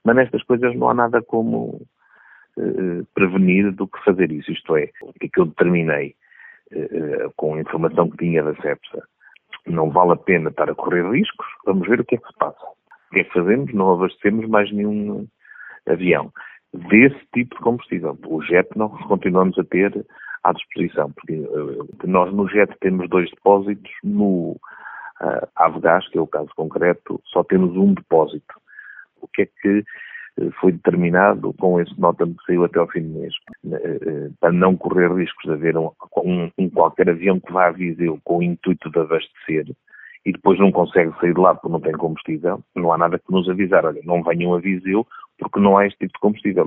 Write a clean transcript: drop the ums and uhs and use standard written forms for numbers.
Mas nestas coisas não há nada como prevenir do que fazer isso. Isto é, o que eu determinei com a informação que tinha da CEPSA. Não vale a pena estar a correr riscos, vamos ver o que é que se passa. O que é que fazemos? Não abastecemos mais nenhum avião desse tipo de combustível. O jet nós continuamos a ter à disposição, porque nós no jet temos 2 depósitos, no Avgás, que é o caso concreto, só temos um depósito. O que é que foi determinado com esse nota que saiu até ao fim do mês? Para não correr riscos de haver qualquer avião que vá a Viseu com o intuito de abastecer e depois não consegue sair de lá porque não tem combustível, não há nada que nos avisar. Olha, não venham a Viseu porque não há este tipo de combustível.